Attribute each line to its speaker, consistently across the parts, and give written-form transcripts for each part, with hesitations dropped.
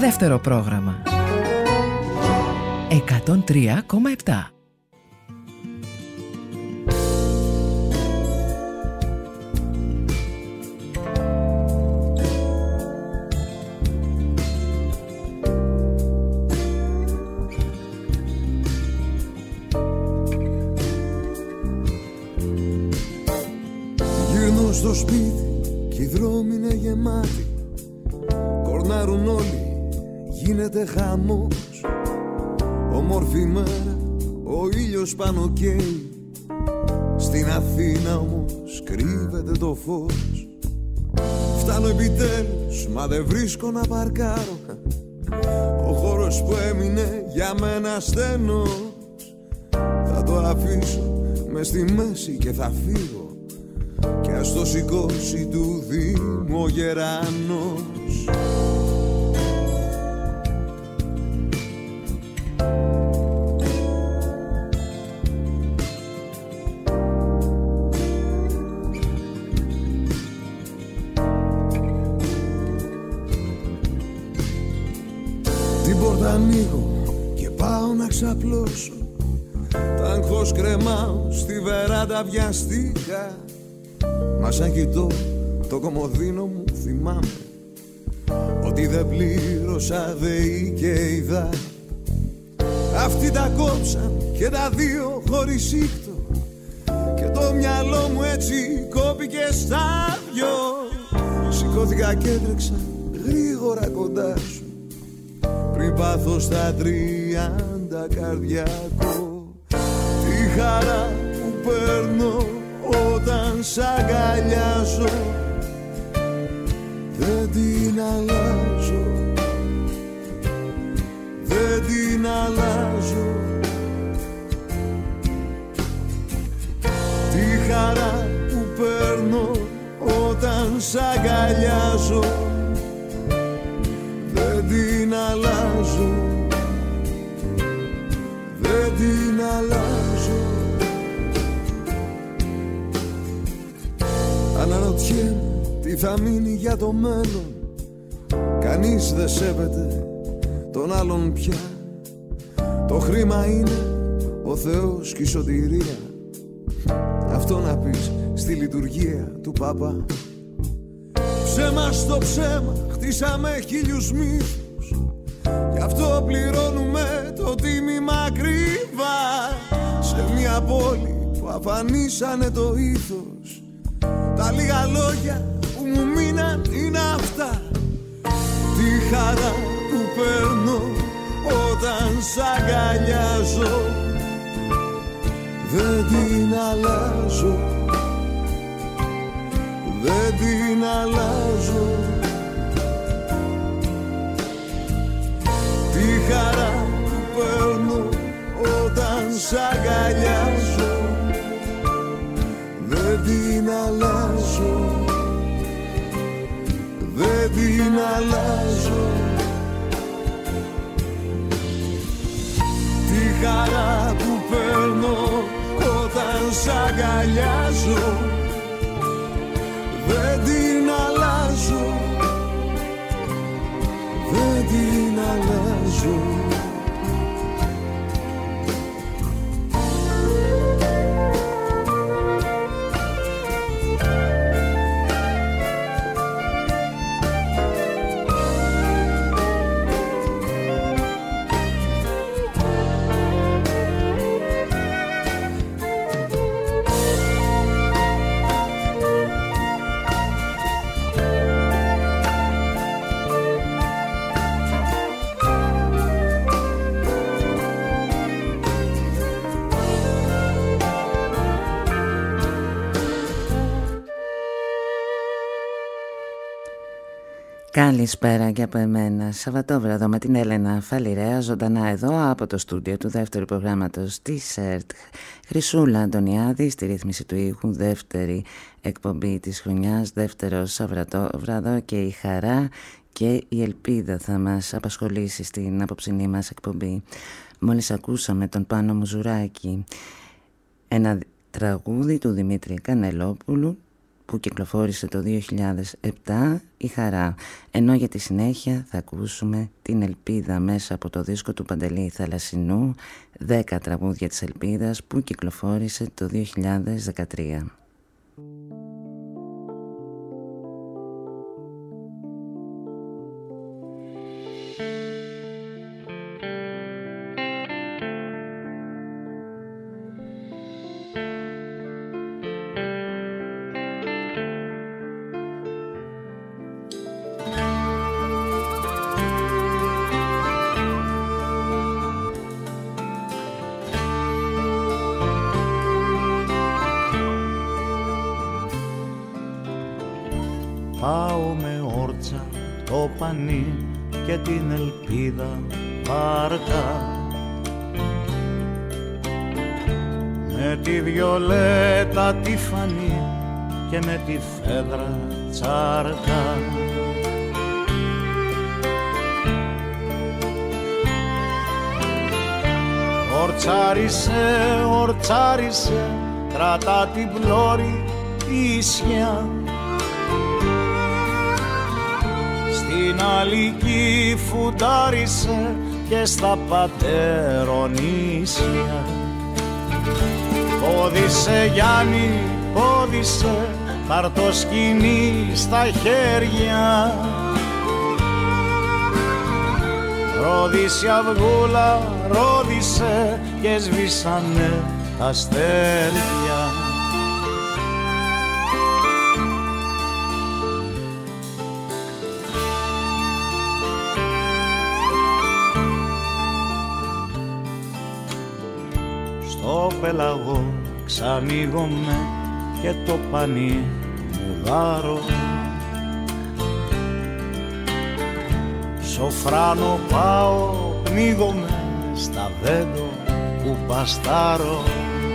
Speaker 1: Δεύτερο πρόγραμμα 103,7.
Speaker 2: Γυρνώ στο σπίτι και οι δρόμοι είναι γεμάτοι. Κορνάρουν όλοι, γίνεται χαμός. Όμορφη μέρα, ο ήλιος πάνω καίει. Στην Αθήνα όμως κρύβεται το φως. Φτάνω επιτέλους, μα δεν βρίσκω να παρκάρω. Ο χώρος που έμεινε για μένα στενός. Θα το αφήσω μες στη μέση και θα φύγω. Κι ας το σηκώσει του Δήμου ο γεράνος. Την πόρτα ανοίγω και πάω να ξαπλώσω. Τα άγχος κρεμάω στη βεράντα βιαστικά. Μα σαν κοιτώ το κομοδίνο μου θυμάμαι ότι δεν πλήρωσα ΔΕΗ και ΙΔΑ. Αυτοί τα κόψαν και τα δύο χωρίς ήχτο. Και το μυαλό μου έτσι κόπηκε στα δυο. Σηκώθηκα και έτρεξα γρήγορα κοντά σου. Πριν πάθω στα 30 καρδιακό. Τη χαρά που παίρνω όταν σ' αγκαλιάζω, δεν την αλλάζω, δεν την αλλάζω. Τη χαρά που παίρνω όταν σ' αγκαλιάζω, δεν την αλλάζω, δεν την αλλάζω. Αναρωτιέμαι τι θα μείνει για το μέλλον. Κανείς δεν σέβεται τον άλλον πια. Το χρήμα είναι ο Θεός και η σωτηρία. Αυτό να πεις στη λειτουργία του Πάπα. Ψέμα στο ψέμα χτίσαμε 1000 μύθους. Γι' αυτό πληρώνουμε το τίμημα ακριβά. Σε μια πόλη που αφανίσανε το ήθος. Τα λίγα λόγια που μου μείναν είναι αυτά. Τη χαρά που παίρνω όταν σ' αγκαλιάζω, δεν την αλλάζω, δεν την αλλάζω. Τη χαρά που παίρνω όταν σ' αγκαλιάζω, δεν την αλλάζω, δεν την αλλάζω. Τη χαρά που παίρνω όταν σ' αγκαλιάζω, δεν την αλλάζω, δεν την αλλάζω.
Speaker 3: Καλησπέρα και από εμένα. Σαββατόβραδο με την Έλενα Φαλιρέα, ζωντανά εδώ από το στούντιο του δεύτερου προγράμματος της ΕΡΤ. Χρυσούλα Αντωνιάδη στη ρύθμιση του ήχου, δεύτερη εκπομπή της χρονιάς, δεύτερο Σαββατόβραδο, και η χαρά και η ελπίδα θα μας απασχολήσει στην απόψινή μας εκπομπή. Μόλις ακούσαμε τον Πάνο Μουζουράκη, ένα τραγούδι του Δημήτρη Κανελόπουλου που κυκλοφόρησε το 2007, η Χαρά. Ενώ για τη συνέχεια θα ακούσουμε την Ελπίδα μέσα από το δίσκο του Παντελή Θαλασσινού, 10 τραγούδια της Ελπίδας, που κυκλοφόρησε το 2013.
Speaker 4: Πάω με όρτσα το πανί και την ελπίδα βάρκα, με τη βιολέτα τη φανή και με τη φέδρα τσάρκα. Ορτσάρισε, ορτσάρισε, κρατά την πλώρη ίσια, στην Αλική φουντάρισε και στα Πατερονήσια. Πόδισε Γιάννη, πόδισε, πάρ' το σκοινί στα χέρια. Ρόδισε αυγούλα, ρόδισε και σβήσανε τα αστέρια. Στο πελαγό ξανοίγομαι και το πανί μου δάρω, σοφράνο πάω, πνίγομαι στα βέντο που παστάρω.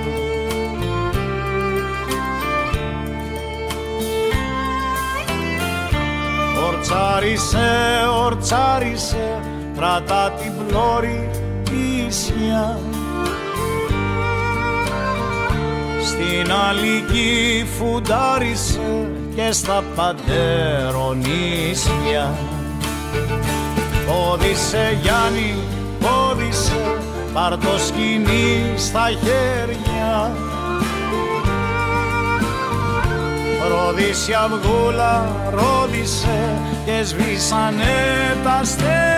Speaker 4: Ορτσάρισε, ορτσάρισε, κρατά την πλώρη ίσια, στην Αλική φουντάρισε και στα Πατερονήσια. Πόδισε Γιάννη, πόδισε, πάρ' το σκοινί στα χέρια. Ρόδισε αυγούλα, ρόδισε και σβήσανε τα αστέρια.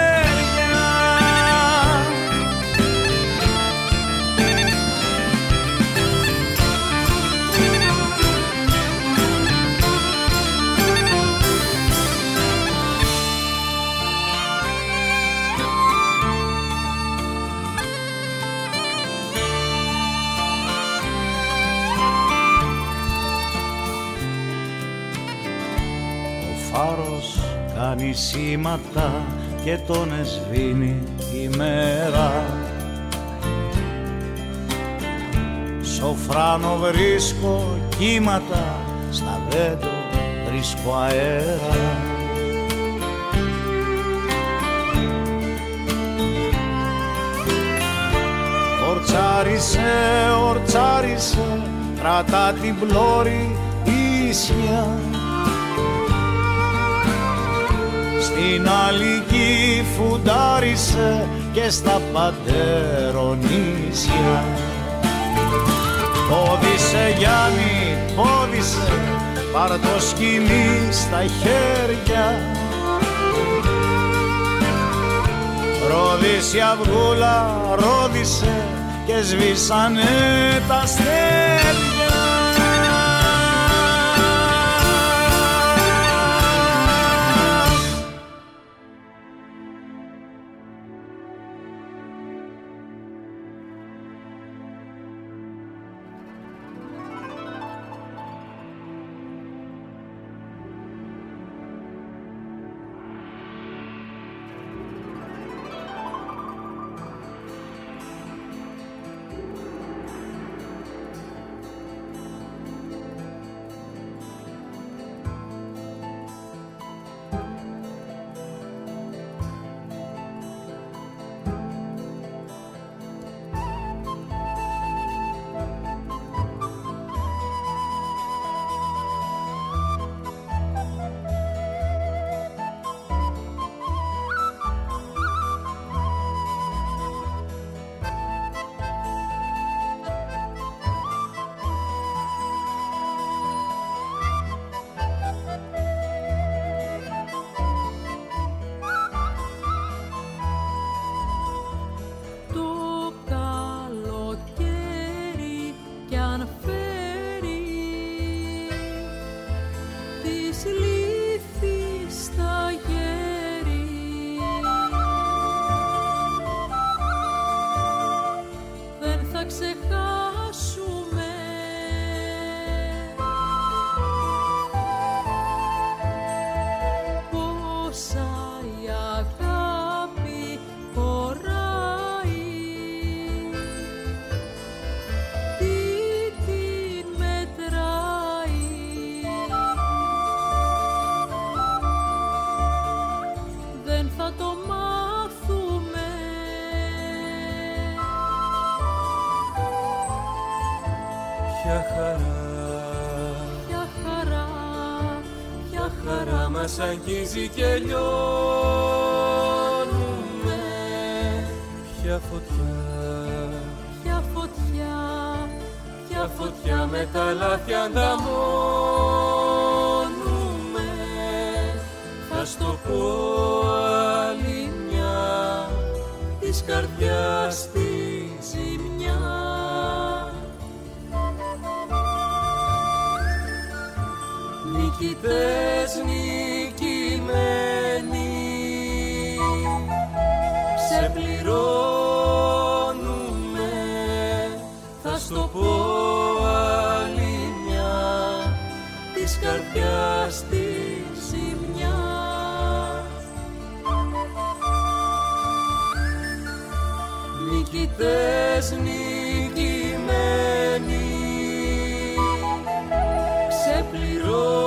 Speaker 4: Φάρος κάνει σήματα και τον εσβήνει η μέρα. Σοφράνο βρίσκω κύματα, στα βέντο βρίσκω αέρα. Ορτσάρισε, ορτσάρισε, κρατά την πλώρη ίσια, στην Αλική φουντάρισε και στα Πατερονήσια. Πόδισε Γιάννη, πόδισε, πάρ' το σκοινί στα χέρια. Ρόδισε αυγούλα, ρόδισε και σβήσανε τα αστέρια.
Speaker 5: μας αγγίζει και λιώνουμε. Ποια φωτιά, ποια φωτιά, ποια φωτιά με τα λάθια ανταμώνουμε. Θα στο πω άλλη μια της καρδιάς τη ζημιά. Νικητές νικημένοι, ξεπληρώνουμε. Θα στο πω άλλη μια της καρδιάς τη ζημιά. Νικητές νικημένοι, ξεπληρώνουμε.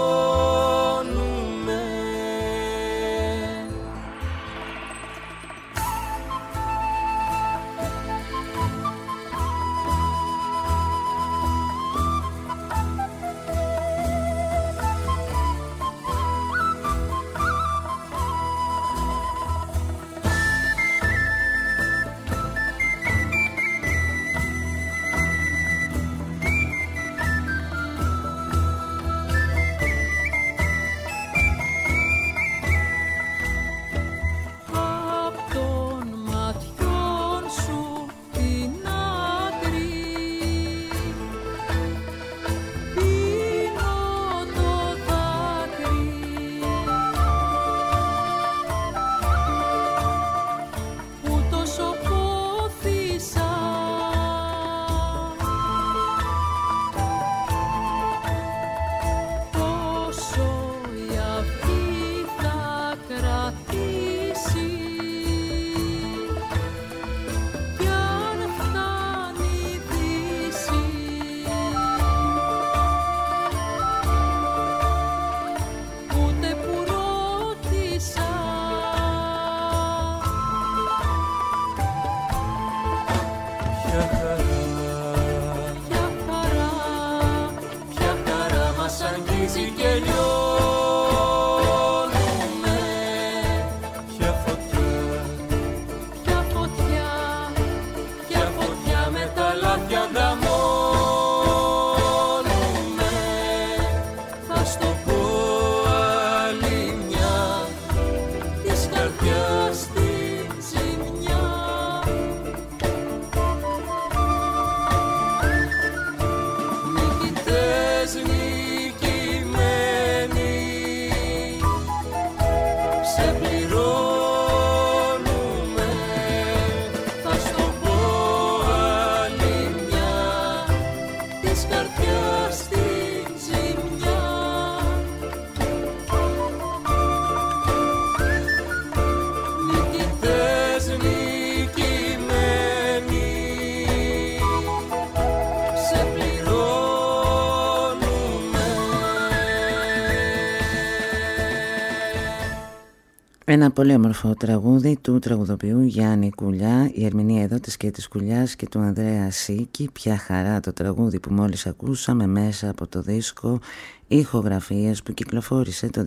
Speaker 3: Ένα πολύ όμορφο τραγούδι του τραγουδοποιού Γιάννη Κουλιά, η ερμηνεία εδώ της Κέτης Κουλιάς και του Ανδρέα Σίκη. Ποια χαρά το τραγούδι που μόλις ακούσαμε μέσα από το δίσκο ηχογραφίες που κυκλοφόρησε το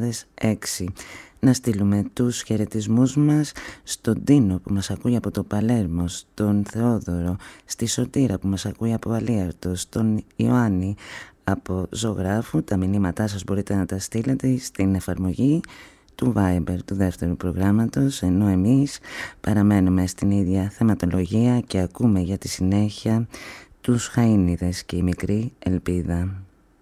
Speaker 3: 2006. Να στείλουμε τους χαιρετισμούς μας στον Τίνο που μας ακούει από το Παλέρμο, στον Θεόδωρο, στη Σωτήρα που μας ακούει από Αλίαρτο, στον Ιωάννη από Ζωγράφου. Τα μηνύματά σας μπορείτε να τα στείλετε στην εφαρμογή του Viber του δεύτερου προγράμματος, ενώ εμείς παραμένουμε στην ίδια θεματολογία και ακούμε για τη συνέχεια τους Χαΐνιδες και η μικρή Ελπίδα.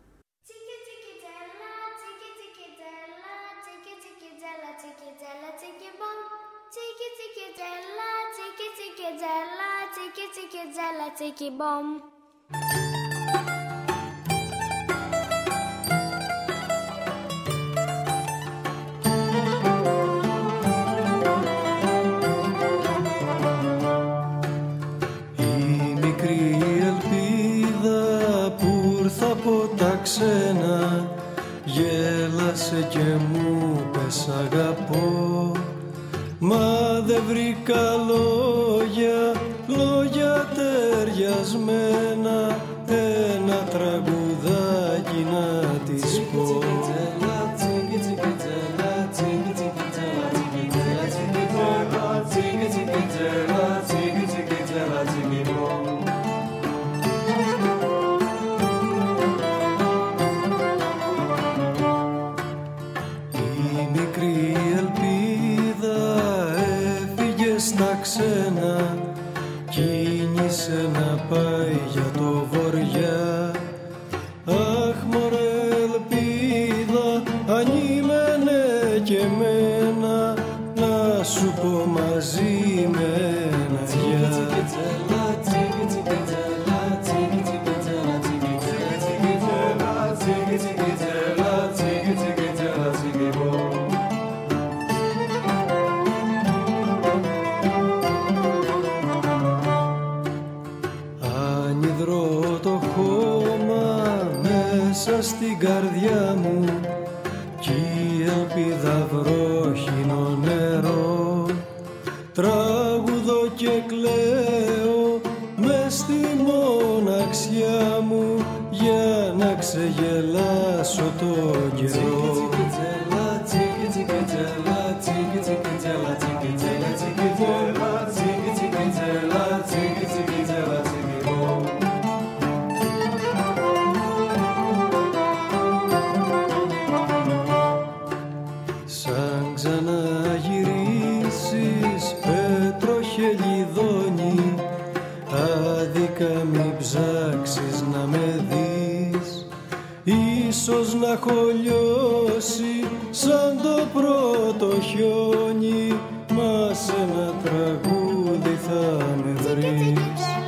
Speaker 5: Από τα ξένα γέλασε και μου πες αγαπώ, μα δεν βρήκα λόγια ταιριασμένα, ένα τραγουδάκι να της πω.
Speaker 6: ελπίδα έφυγε στα ξένα, κίνησε να πάει για το βοριά. Αχ μωρέ ελπίδα, ανήμενε και εμένα, να σου πω μαζί με ένα γεια. Ανιδρώ το χώμα μέσα στην καρδιά μου κι η ελπίδα βρόχινο νερό. Τραγουδώ και κλαίω μες στη μοναξιά μου για να ξεγελάσω το καιρό. Σαν ξαναγυρίσεις πέτρο χελιδόνι, άδικα μη ψάξεις να με δεις. Ίσως να έχω λιώσει σαν το πρώτο χιόνι, μα σε ένα τραγούδι θα με βρεις.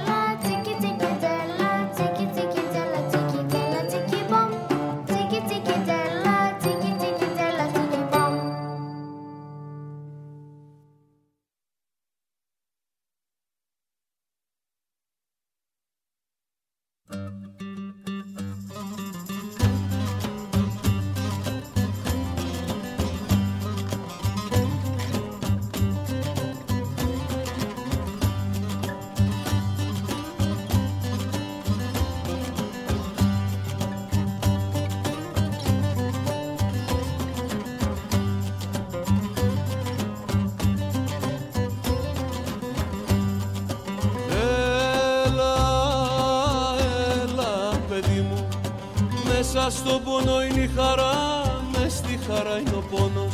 Speaker 5: Στον πόνο είναι η χαρά, μες στη χαρά είναι ο πόνος.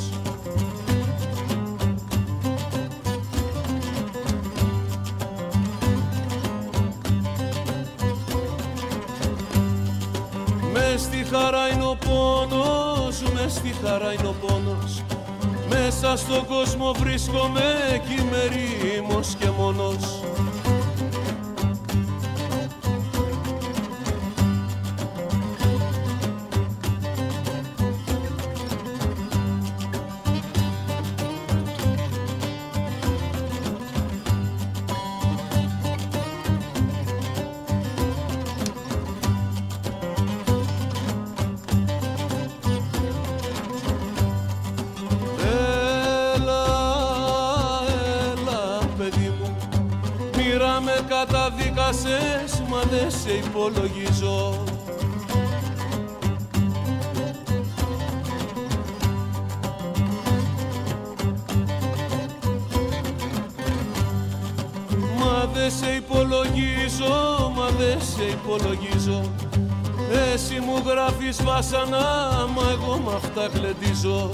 Speaker 5: Μες στη χαρά είναι ο πόνος, μες στη χαρά είναι ο πόνος. Μέσα στον κόσμο βρίσκομαι κι είμαι ερήμος και μόνος. Καταδίκασες, μα δεν σε υπολογίζω. Μα δεν σε υπολογίζω, μα δεν σε υπολογίζω. Εσύ μου γράφεις βάσανα, μα εγώ μ' αυτά γλεντίζω.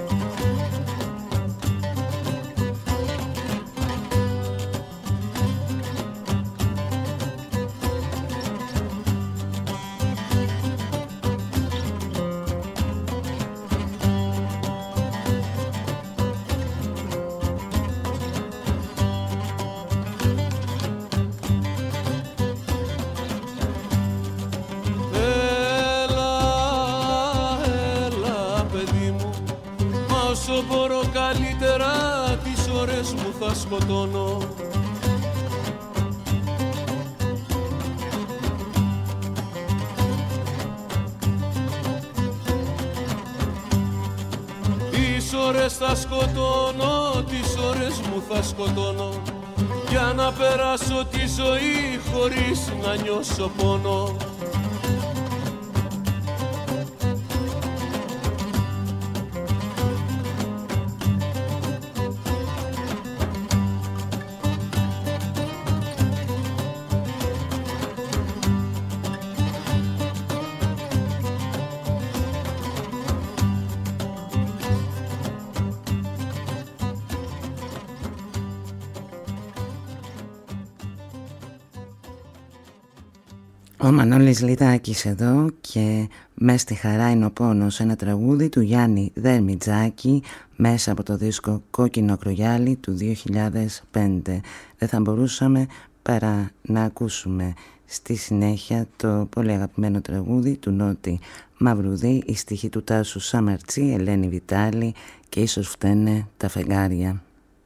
Speaker 5: Θα σκοτώνω. Τις ώρες θα σκοτώνω, τις ώρες μου θα σκοτώνω, για να περάσω τη ζωή χωρίς να νιώσω πόνο.
Speaker 3: Ο Μανώλης Λιδάκης εδώ και «Μες στη χαρά είναι ο πόνος», ένα τραγούδι του Γιάννη Δερμιτζάκη μέσα από το δίσκο Κόκκινο Κρογιάλι του 2005. Δεν θα μπορούσαμε παρά να ακούσουμε στη συνέχεια το πολύ αγαπημένο τραγούδι του Νότι Μαυρουδή, η στίχη του Τάσου Σαμαρτσί, Ελένη Βιτάλη και «Ίσως φταίνε τα φεγγάρια».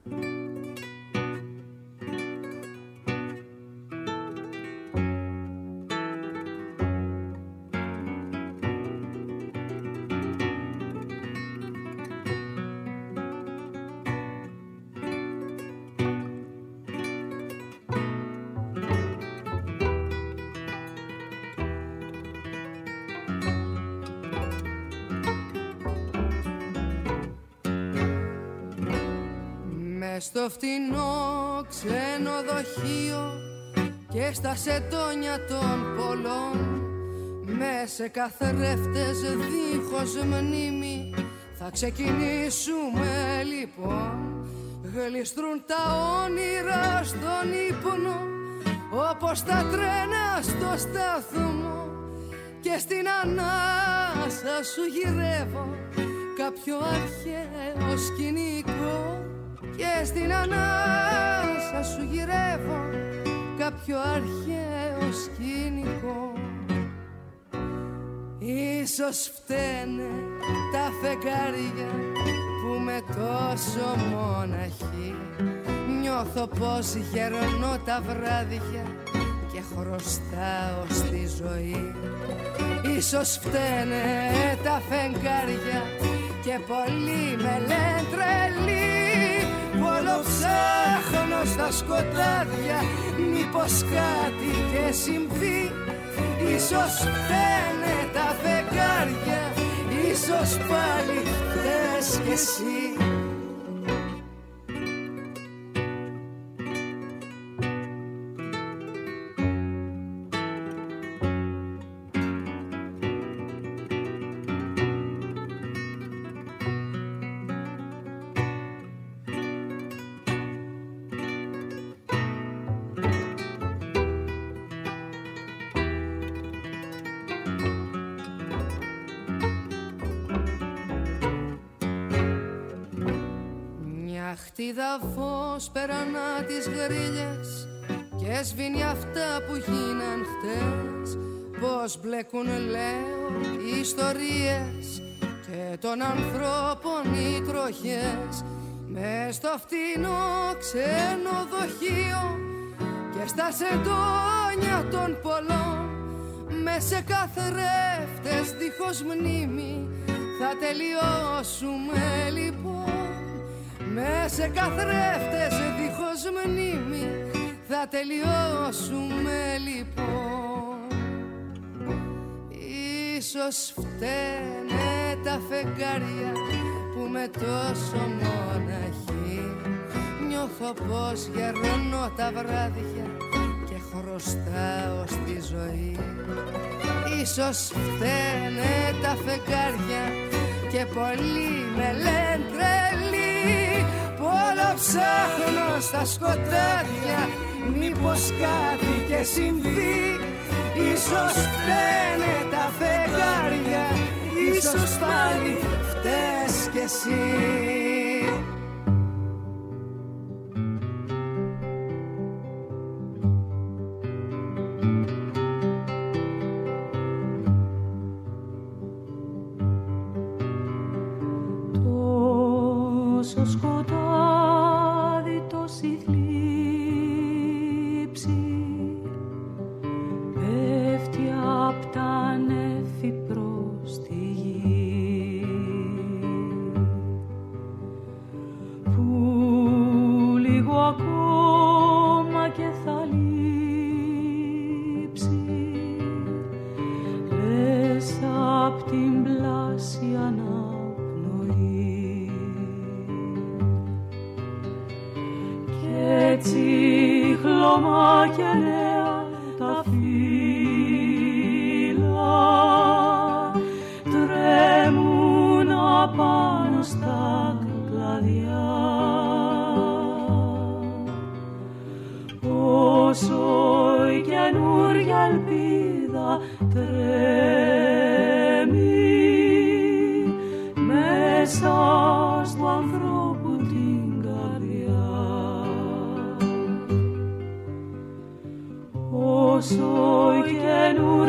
Speaker 7: Στο φτηνό ξενοδοχείο και στα σεντόνια των πολλών, με σε καθρέφτες δίχως μνήμη θα ξεκινήσουμε λοιπόν. Γλιστρούν τα όνειρα στον ύπνο όπως τα τρένα στο σταθμό, και στην ανάσα σου γυρεύω κάποιο αρχαίο σκηνικό, και στην ανάσα σου γυρεύω κάποιο αρχαίο σκηνικό. Ίσως φταίνε τα φεγγάρια που με τόσο μοναχή νιώθω πως γερνώ τα βράδια και χρωστάω στη ζωή. Ίσως φταίνε τα φεγγάρια και πολλοί με λένε τρελή, όλο ψάχνω στα σκοτάδια μήπως κάτι και συμβεί. Ίσως φταίνε τα φεγγάρια, ίσως πάλι φταίς κι εσύ. Χτίδα φως περανά τις γρίλες και σβήνει αυτά που γίναν χτες. Πως μπλέκουν λέω οι ιστορίες και των ανθρώπων οι τροχές, μες στο φτηνό ξενοδοχείο και στα σεντόνια των πολλών, μες σε καθρέφτες δίχως μνήμη θα τελειώσουμε λοιπόν. Μες σε καθρέφτες δίχως μνήμη θα τελειώσουμε λοιπόν. Ίσως φταίνε τα φεγγάρια που με τόσο μοναχή νιώθω πως γερνώ τα βράδια και χρωστάω στη ζωή. Ίσως φταίνε τα φεγγάρια και πολλοί με λένε τρελή, όλο ψάχνω στα σκοτάδια μήπως κάτι και συμβεί. Ίσως φταίνε τα φεγγάρια, ίσως πάλι φταίς κι εσύ.
Speaker 8: Τόσο σκοτάδι, τόση θλίψη πέφτει απ' τα νέφη προς τη γη, που λίγο ακόμα και θα λείψει, λες απ' την πλάση αναπνοή. Έτσι χλωμά και νέα τα φύλλα τρέμουν απάνω στα κλαδιά, όσο η καινούρια ελπίδα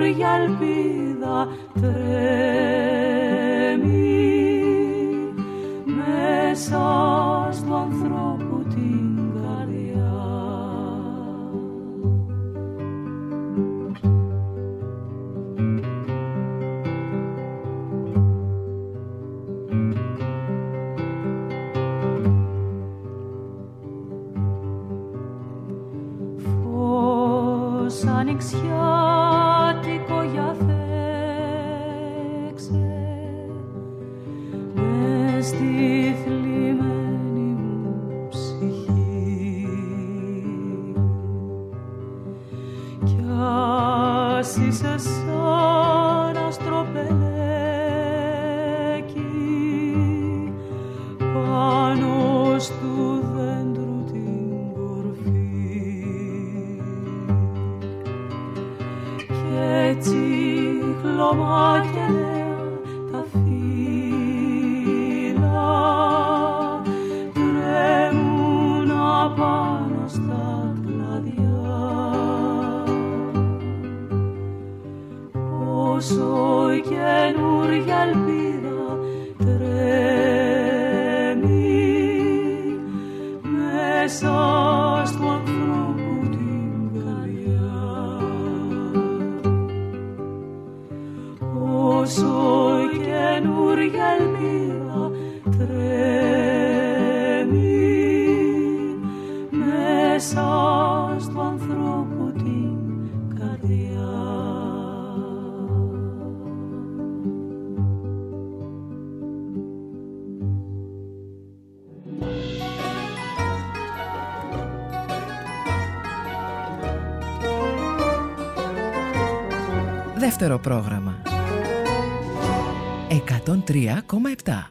Speaker 8: καινούρια ελπίδα τρέμει μέσα στο ανθρώπου την καρδιά. Φως ανοιξιάτικο για στη θλιμμένη μου ψυχή κι ας είσαι σαν αστροπελέκι πάνω στου δέντρου την κορφή κι έτσι χλωμάκια τα τρέμουν απάνω στα κλαδιά όσο η καινούρια ελπίδα τρέμει μέσα στο ανθρώπου την καρδιά όσο η καινούρια ελπίδα τρέμει μέσα στο ανθρώπου την καρδιά.
Speaker 1: Δεύτερο πρόγραμμα 103,7.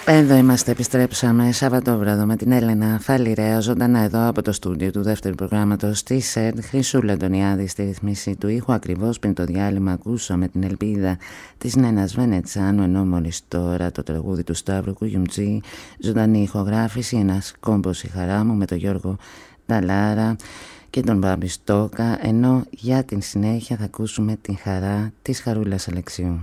Speaker 3: Εδώ είμαστε, επιστρέψαμε Σαββατόβραδο με την Έλενα Φαλιρέα ζωντανά εδώ από το στούντιο του δεύτερου προγράμματος της ΕΡΤ. Χρυσούλα Αντωνιάδη στη ρυθμίση του ήχου. Ακριβώς πριν το διάλειμμα ακούσαμε την ελπίδα της Νένας Βενετσάνου, ενώ μόλις τώρα το τραγούδι του Σταύρου Κουγιουμτζή, ζωντανή ηχογράφηση, ένας κόμπος η χαρά μου με τον Γιώργο Ταλάρα και τον Μπάμπη Στόκα, ενώ για την συνέχεια θα ακούσουμε την χαρά της Χαρούλας Αλεξιού.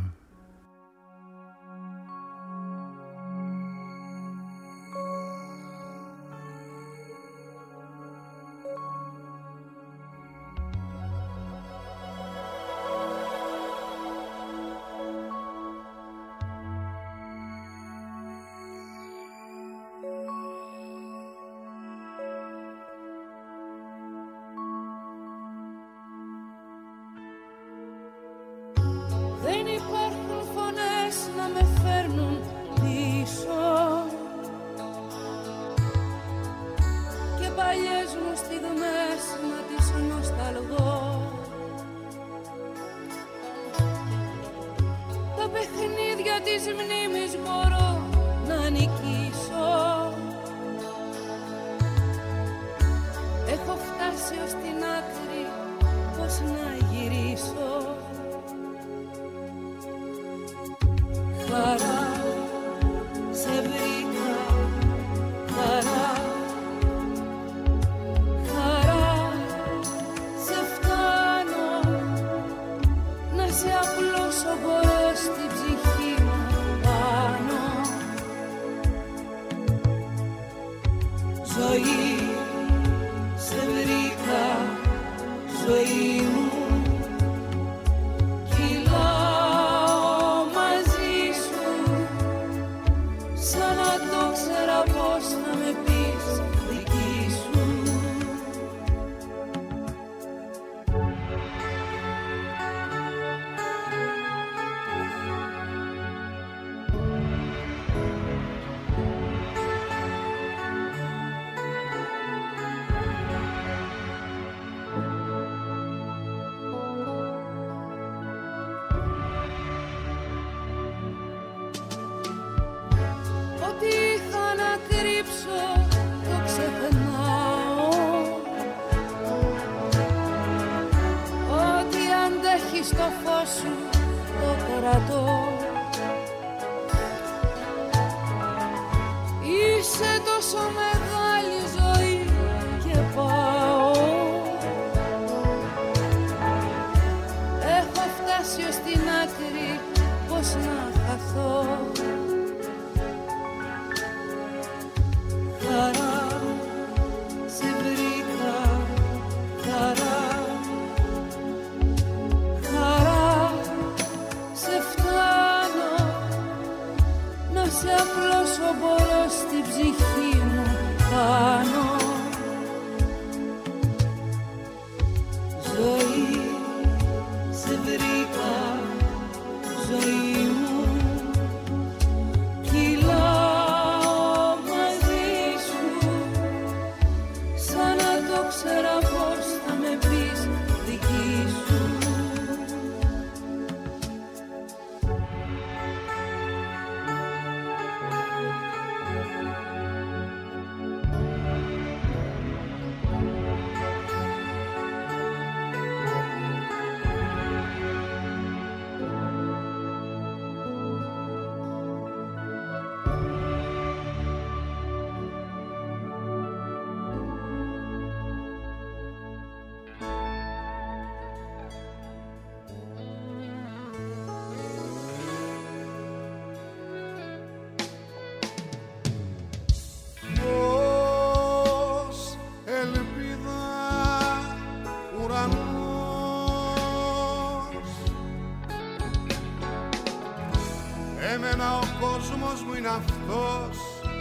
Speaker 9: Εμένα ο κόσμος μου είναι αυτός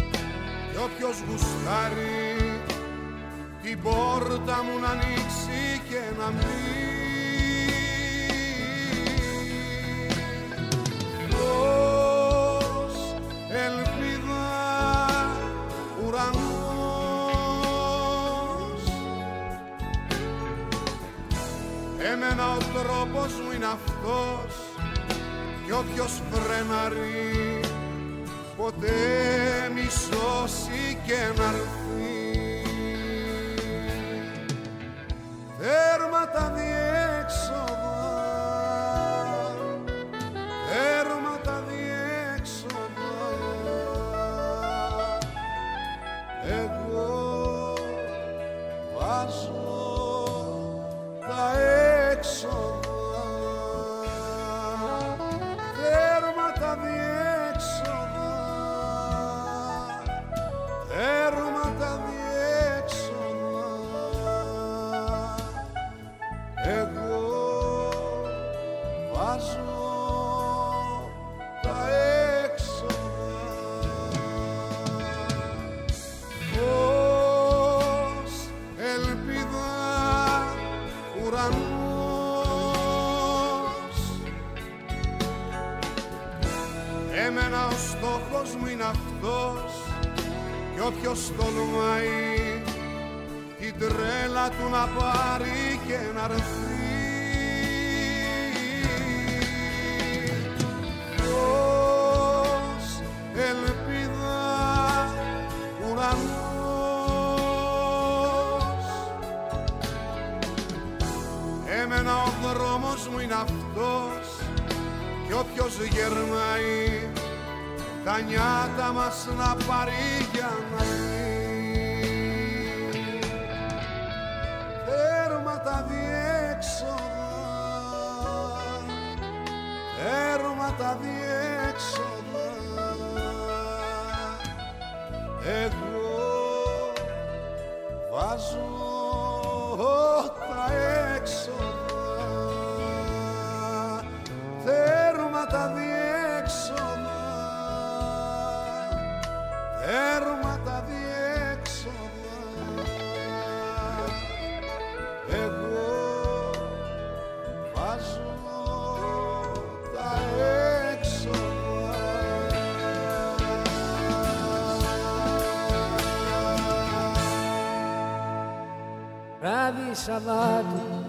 Speaker 9: κι όποιος γουστάρει την πόρτα μου να ανοίξει και να μπει. Φως, ελπίδα, ουρανός. Εμένα ο τρόπος μου είναι αυτός κι όποιος φρενάρει ποτέ σώσει και να'ρθεί. Τέρμα τα διέξοδα, τέρμα τα διέξοδα. Εγώ βάζω τα έξοδα, τέρμα τα διέξοδα, τέρμα τα διέξοδα. Εγώ βάζω τα έξοδα. Ως ελπίδα ουρανός, εμένα ο στόχος μου είναι αυτός, κι όποιος τολμάει την τρέλα του να πάρει και να ρθεί. Ως ελπίδα ουρανός, εμένα ο δρόμος μου είναι αυτός, κι όποιος γερνάει τα νιάτα μας να πάρει για να δει. Τέρμα τα διέξοδα, τέρμα τα διέξοδα. Εγώ βάζω τα έξοδα, τέρμα τα διέξοδα, τέρμα τα διέξοδα. Εγώ βάζω τα έξοδα.
Speaker 10: Βράδυ Σαββάτου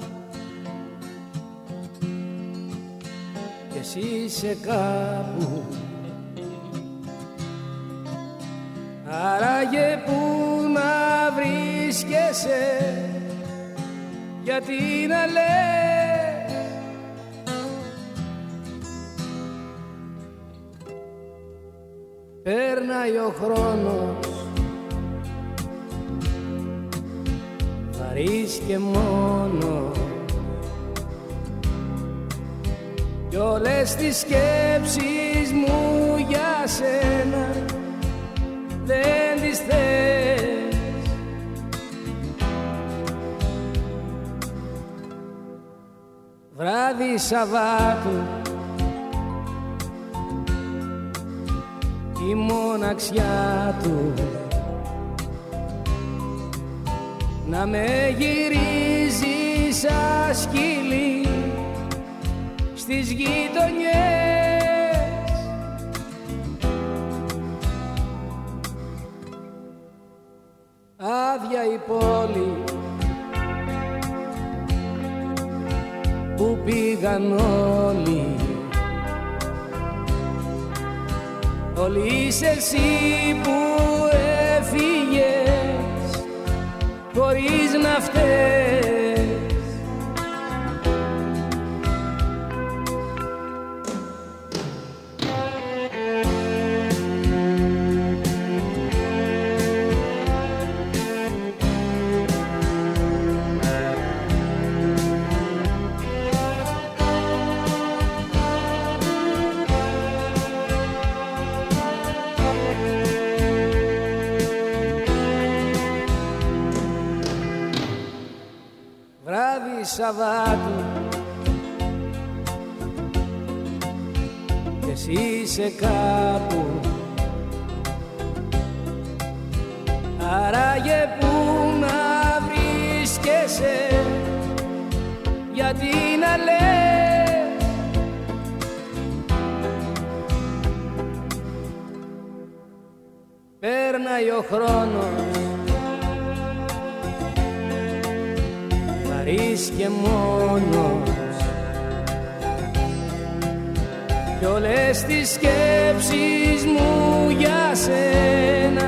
Speaker 10: κι εσύ είσαι κάπου, άραγε που να βρίσκεσαι, γιατί να λες περνάει ο χρόνος βαρύς και μόνο, κι όλες τις σκέψεις μου για σένα δεν τις θες. Βράδυ Σαββάτου η μοναξιά του να με γυρίζει σαν σκυλί στις γειτονιές. Άδεια η πόλη που πήγαν όλοι, όλοι είσαι εσύ που έφυγες χωρίς να φταίς. Σαββάτου κι εσύ είσαι κάπου, άραγε που να βρίσκεσαι, γιατί να λες περνάει ο χρόνος βαρύς και μόνος, κι όλες τις σκέψεις μου για σένα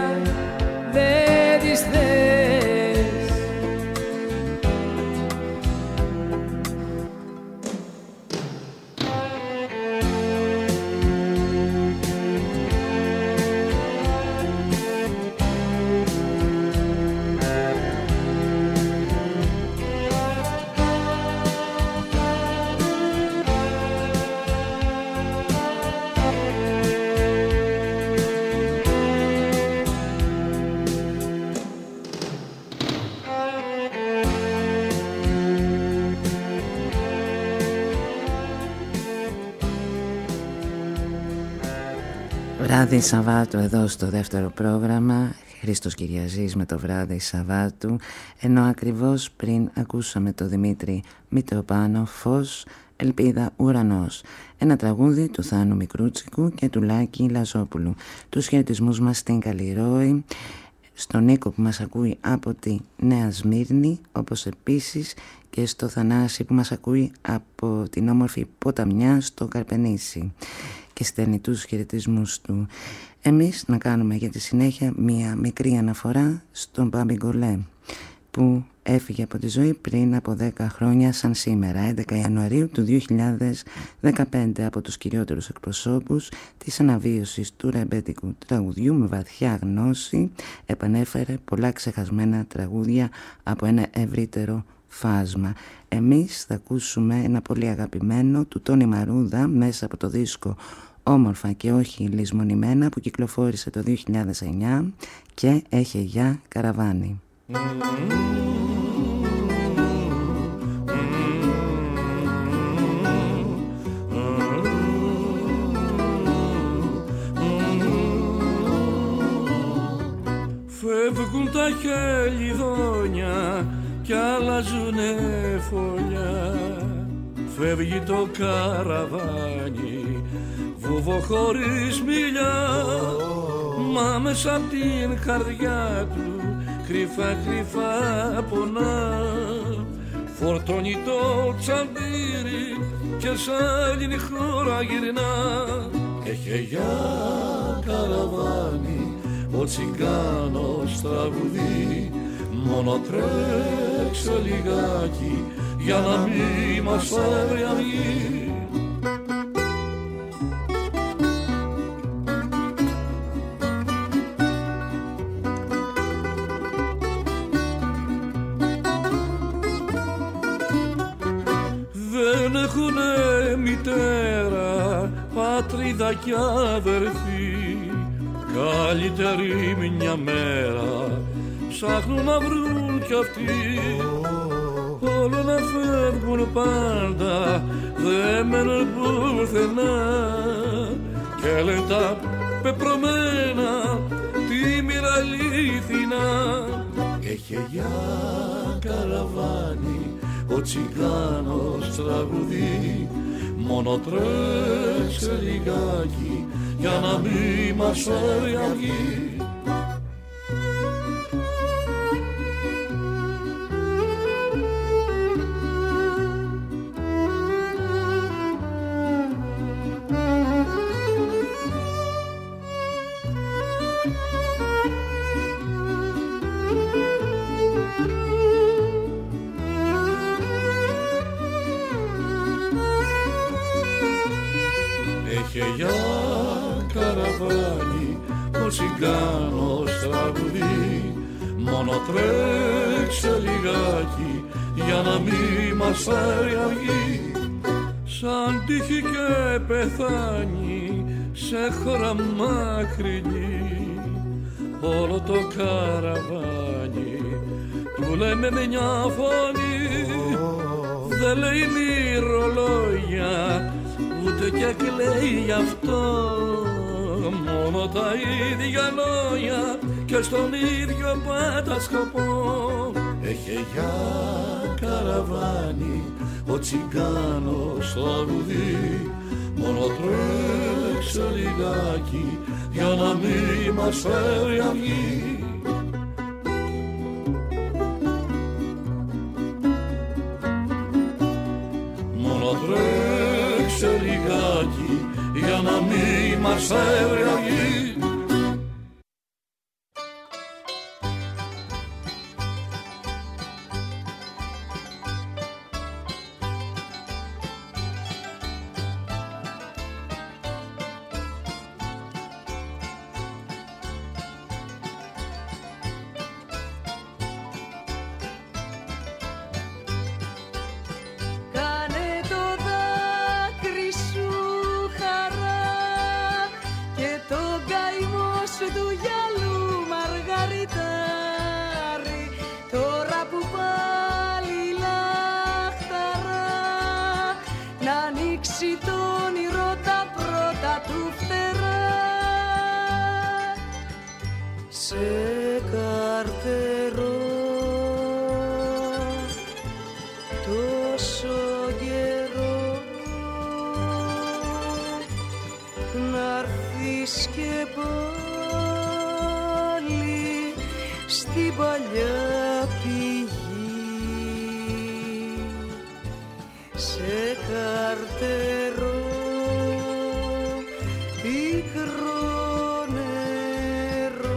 Speaker 3: Βράδυ Σαββάτου εδώ στο δεύτερο πρόγραμμα, Χρήστος Κυριαζής με το βράδυ Σαββάτου, ενώ ακριβώς πριν ακούσαμε το Δημήτρη Μητροπάνο, Φως, Ελπίδα, Ουρανός, ένα τραγούδι του Θάνου Μικρούτσικου και του Λάκη Λαζόπουλου. Τους χαιρετισμούς μας στην Καλλιρόη, στον Νίκο που μας ακούει από τη Νέα Σμύρνη, όπως επίσης και στο Θανάση που μας ακούει από την όμορφη Ποταμιά στο Καρπενήσι και στέλνει τους χαιρετισμούς του. Εμείς να κάνουμε για τη συνέχεια μία μικρή αναφορά στον Μπάμπη Γκολέ που έφυγε από τη ζωή πριν από 10 χρόνια σαν σήμερα, 11 Ιανουαρίου του 2015, από τους κυριότερους εκπροσώπους της αναβίωσης του ρεμπέτικου τραγουδιού με βαθιά γνώση. Επανέφερε πολλά ξεχασμένα τραγούδια από ένα ευρύτερο φάσμα. Εμείς θα ακούσουμε ένα πολύ αγαπημένο του Τόνι Μαρούδα μέσα από το δίσκο Όμορφα και όχι λησμονημένα που κυκλοφόρησε το 2009 και έχει για Καραβάνι.
Speaker 5: Φεύγουν τα χελιδόνια κι αλλάζουνε φωλιά. Φεύγει το καραβάνι, βούβο χωρίς μιλιά. Μα μέσα απ' την καρδιά του κρυφά κρυφά πονά. Φορτώνει το τσαντήρι και σαν την χώρα γυρνά. Έχει για καραβάνι ο τσιγκάνος τραγουδί. Μόνο τρέξε λιγάκι για να μην μας φέρει αυγή. Δεν έχουνε μητέρα, πατρίδα κι αδερφή. Καλύτερη μια μέρα ψάχνουν να βρουν κι αυτοί. Όλο να φεύγουν πάντα, δεν μένουν πουθενά. Και λένε τα πεπρωμένα, τη μοίρα αλήθινα. Έχει για καραβάνι ο τσιγκάνος τραγουδί. Μόνο τρέξε λιγάκι για να μην μας φέρει αυγή. Είχε για καραβάνι ο τσιγκάνος τραγουδί. Μόνο τρέξε λιγάκι για να μην μας φέρει αυγή. Σαν τύχει και πεθάνει σε χώρα μακρινή, όλο το καραβάνι του λέμε με μια φωνή. Δεν λέει μυρολόγια ούτε και κλαίει γι' αυτό, μόνο τα ίδια λόγια και στον ίδιο πάντα σκοπό. Έχει για καραβάνι ο τσιγκάνος τραγουδί. Μόνο τρέξε λιγάκι για να μην μας φέρει αυγή. Μόνο τρέξε λιγάκι για να μην μας φέρει αυγή.
Speaker 7: Το όνειρο τα πρώτα του φτερά.
Speaker 10: σε καρτερό τόσο καιρό να'ρθεις και πάλι στην παλιά πηγή σε καρτερό πικρό νερό.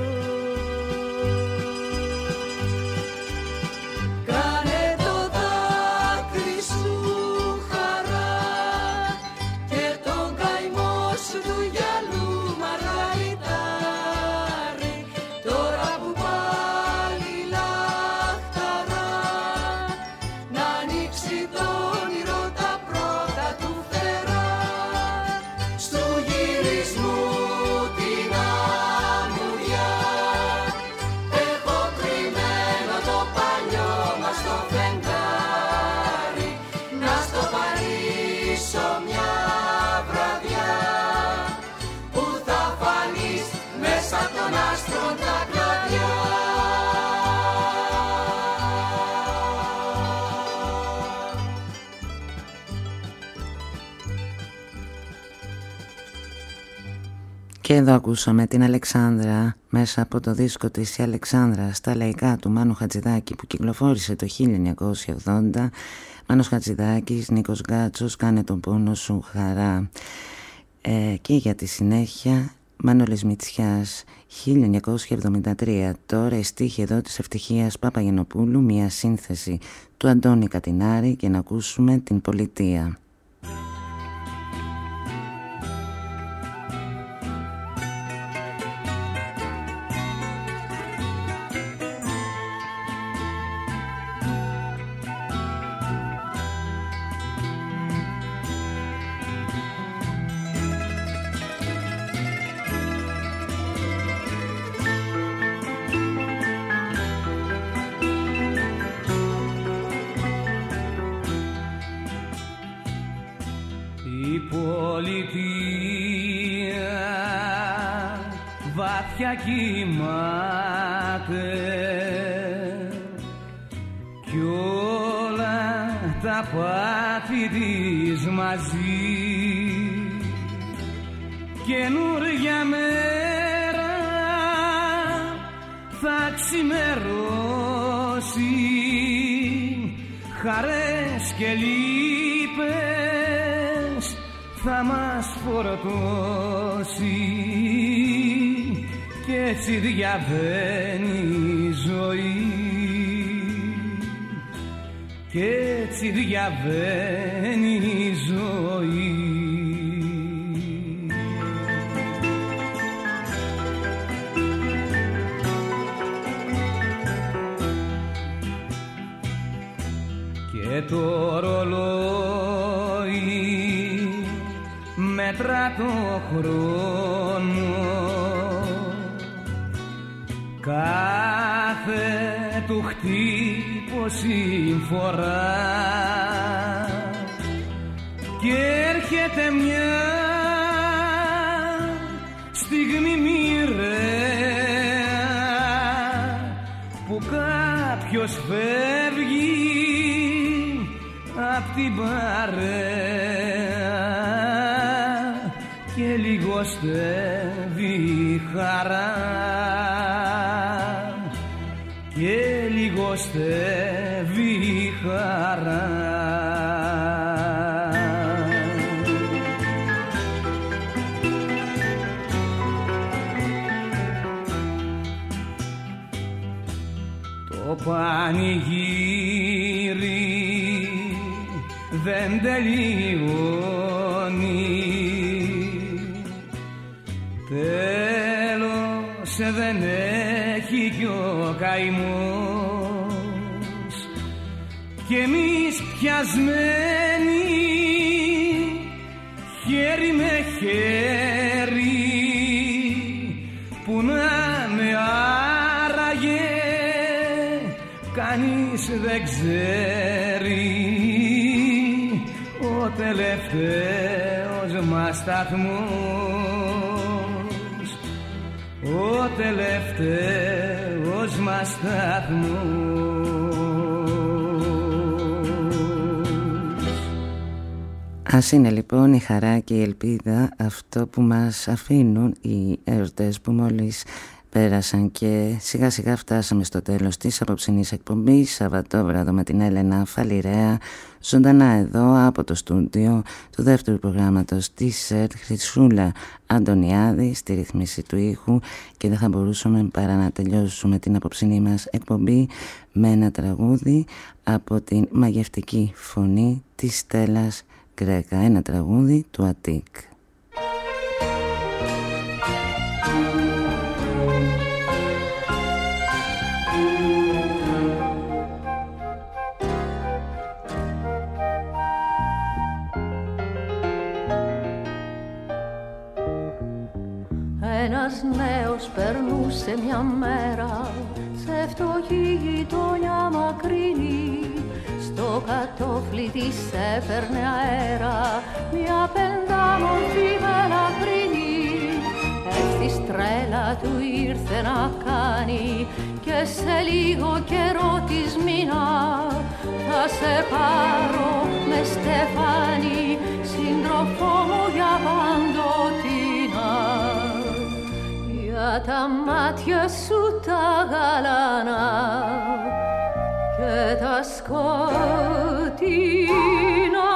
Speaker 10: Κάνε το δάκρυ σου χαρά και τον καημό σου του γυαλού μαργαριτάρι, τώρα που πάλι λαχταρά να ανοίξει το όνειρο τα πρώτα του φτερά. Στου γυρισμού την αμμουδιά έχω κρυμμένο το παλιό μας το φεγγάρι, να στο παρήσω μια βραδιά που θα φανείς μέσα των άστρων τα κλαδιά.
Speaker 3: Και εδώ ακούσαμε την Αλεξάνδρα μέσα από το δίσκο της «Η Αλεξάνδρα» στα λαϊκά του Μάνου Χατζηδάκη που κυκλοφόρησε το 1980. Μάνος Χατζηδάκης, Νίκος Γκάτσος, «Κάνε τον πόνο σου χαρά». Και για τη συνέχεια Μάνολης Μητσιάς, 1973. Τώρα η στίχη εδώ της Ευτυχίας Παπαγενοπούλου, μια σύνθεση του Αντώνη Κατινάρη, και να ακούσουμε την Πολιτεία.
Speaker 11: Η πολιτεία βαθιά κοιμάται κι όλα τα πάθη της μαζί, καινούρια μέρα θα ξημερώσει, χαρές και λύπες θα μας φορτώσει, κι έτσι διαβαίνει η ζωή, κι έτσι διαβαίνει η ζωή. Και το ρολόι μέτρα το χρόνο, κάθε του χτύπωση φορά, και έρχεται μια στιγμή μοιραία που κάποιος φεύγει απ' την παρέα και λιγοστεύει η χαρά, και λιγοστεύει η χαρά. Το πανηγύρι δεν τελειώνει, τέλος δεν έχει κι ο καημός, κι εμείς πιασμένοι χέρι με χέρι, που να με άραγε κανείς δεν ξέρει, ο τελευταίος μας σταθμός, ο τελευταίος μας σταθμός.
Speaker 3: Ας είναι λοιπόν η χαρά και η ελπίδα αυτό που μας αφήνουν οι ερωτές που μόλις πέρασαν, και σιγά σιγά φτάσαμε στο τέλος της απόψινής εκπομπής Σαββατόβραδο με την Έλενα Φαλιρέα, ζωντανά εδώ από το στούντιο του δεύτερου προγράμματος της ΕΡΤ, Χρυσούλα Αντωνιάδη στη ρύθμιση του ήχου, και δεν θα μπορούσαμε παρά να τελειώσουμε την απόψινή μας εκπομπή με ένα τραγούδι από την μαγευτική φωνή της Στέλλας Γκρέκα, ένα τραγούδι του Αττικ.
Speaker 12: Ένας νέος περνούσε μια μέρα σε φτωχή γειτονιά μακρινή. Στο κατόφλι της έπαιρνε αέρα μια πεντάμορφη μελαχρινή. Στη στρέλα του ήρθε να κάνει και σε λίγο καιρό της μήνα. Θα σε πάρω με στεφάνι, σύντροφό μου για παντοτινά. Για τα μάτια σου τα γαλανά και τα σκοτεινά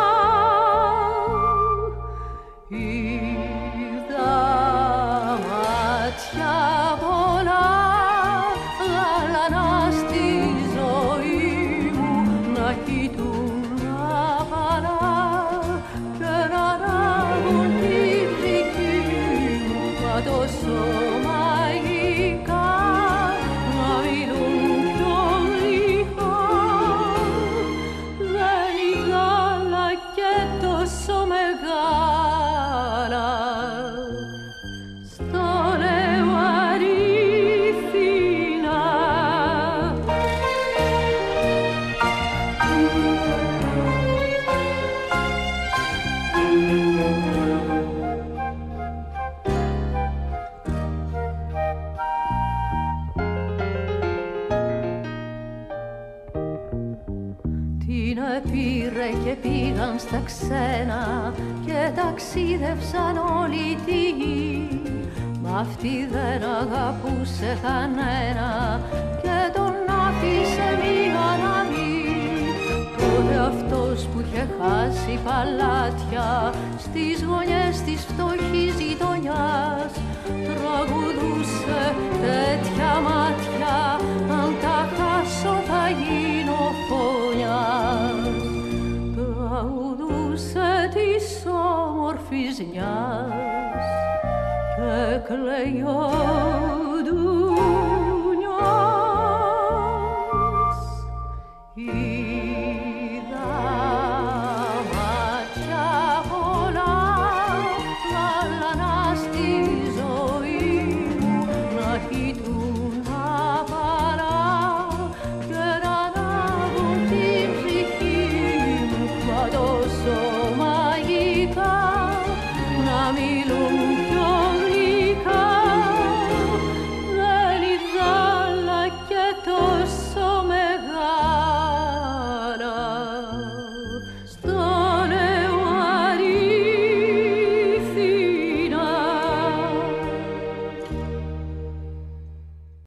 Speaker 12: είδα μάτια πολλά γαλανά στη ζωή μου να κοιτούν απαλά και να ανάβουν τη δική μου μα τόσο μαγικά. Και πήγαν στα ξένα και ταξίδευσαν όλη τη γη. Μ' αυτή δεν αγαπούσε κανένα και τον άφησε μία να βγει. Τότε αυτός που είχε χάσει παλάτια στις γωνιές της φτωχής γειτονιάς τραγουδούσε τέτοια μάτια, αν τα χάσω θα γίνω φωνιάς. Τραγουδούσε της όμορφης νιάς και κλαιόντου